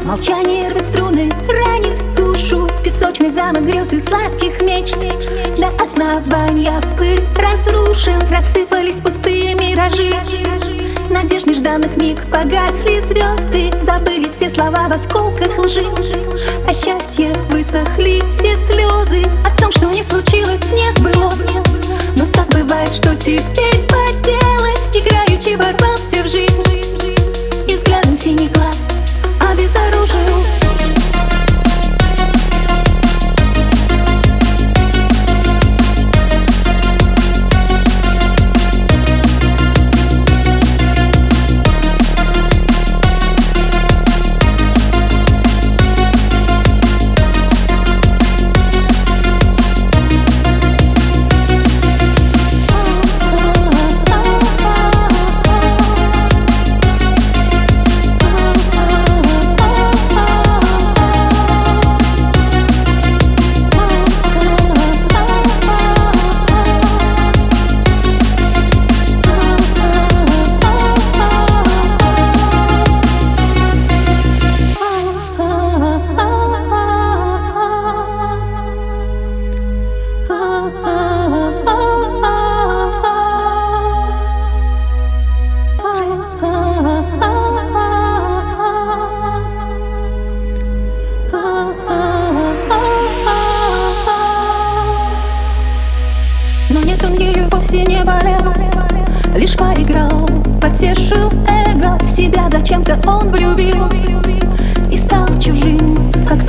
Молчание рвет струны, ранит душу. Песочный замок грез и сладких мечт до основания в пыль разрушен. Рассыпались пустые миражи надежд нежданных миг. Погасли звезды, забылись все слова в осколках лжи. А счастье высохли все слезы. О том, что не случилось, не сбылось. Но так бывает, что теперь поделать. Играючи ворвался в жизнь и взглядом синий глаз обезоружил. Но нет, он ею вовсе не болел, лишь поиграл, потешил эго. В себя зачем-то он влюбил и стал чужим, как